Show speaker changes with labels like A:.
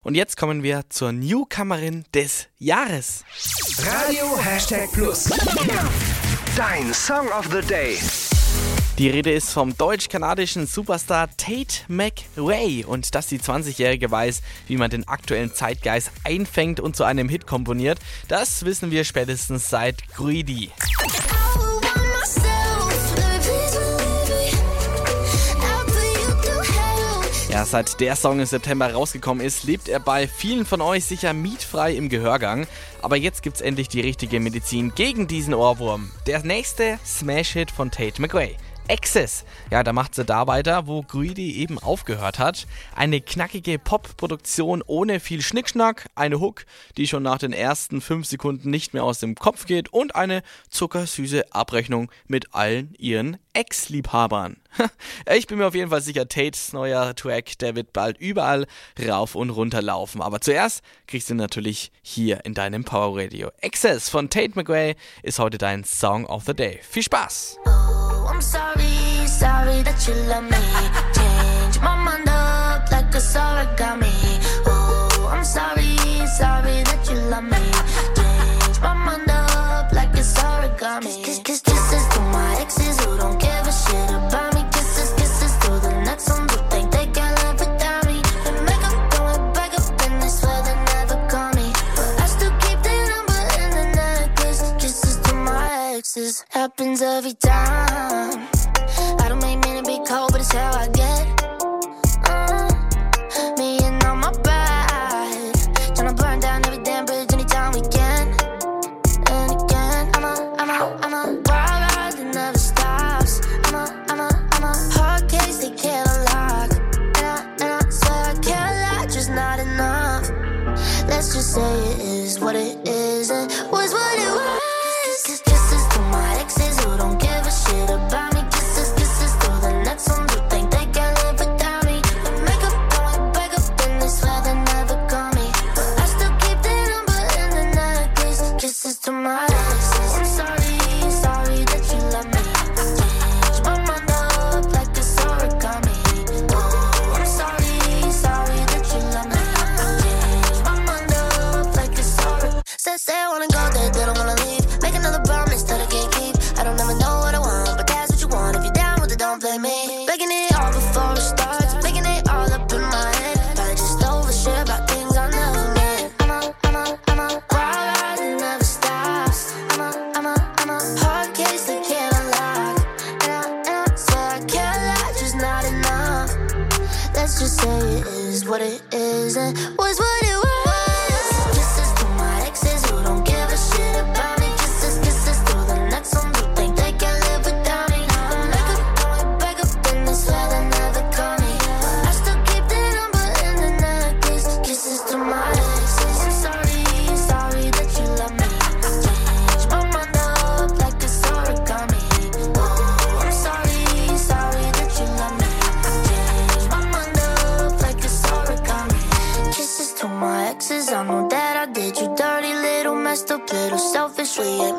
A: Und jetzt kommen wir zur Newcomerin des Jahres.
B: Radio #Plus. Dein Song of the Day.
A: Die Rede ist vom deutsch-kanadischen Superstar Tate McRae. Und dass die 20-Jährige weiß, wie man den aktuellen Zeitgeist einfängt und zu einem Hit komponiert, das wissen wir spätestens seit Greedy. Ja, seit der Song im September rausgekommen ist, lebt er bei vielen von euch sicher mietfrei im Gehörgang. Aber jetzt gibt's endlich die richtige Medizin gegen diesen Ohrwurm. Der nächste Smash-Hit von Tate McRae. Access. Ja, da macht sie da weiter, wo Greedy eben aufgehört hat. Eine knackige Pop-Produktion ohne viel Schnickschnack, eine Hook, die schon nach den ersten 5 Sekunden nicht mehr aus dem Kopf geht und eine zuckersüße Abrechnung mit allen ihren Ex-Liebhabern. Ich bin mir auf jeden Fall sicher, Tates neuer Track, der wird bald überall rauf und runter laufen. Aber zuerst kriegst du natürlich hier in deinem Power Radio. Access von Tate McRae ist heute dein Song of the Day. Viel Spaß!
C: I'm sorry that you love me. Change my mind up like a origami. Oh, I'm sorry that you love me. Change my mind up like it's origami. Kisses to my exes who don't give a shit about me. Kisses to the next ones who think they can live without me. And make up, going back up, and they swear they never call me. But I still keep their number in the necklace. Kisses to my exes happens every time. I don't make me to be cold, but it's how I get. Me and all my pride, tryna burn down every damn bridge anytime we can. And again, I'm a wild ride that never stops. I'm a hard case they can't unlock. And I swear I can't lie, just not enough. Let's just say it is what it is and was what it was. Kisses to my exes who don't give a shit about me. Just say it is what it is and was what it was. Kisses to my exes who don't give a shit about me. Kisses to the next ones who think they can live without me. Make up, going back up, and they swear they never call me. I still keep their number in the necklace. Kisses to my exes. I'm sorry that you love me. Change my mind up like it's origami. Oh, I'm sorry that you love me. Kisses to my exes, I know that I did you dirty, little messed up, little selfish. We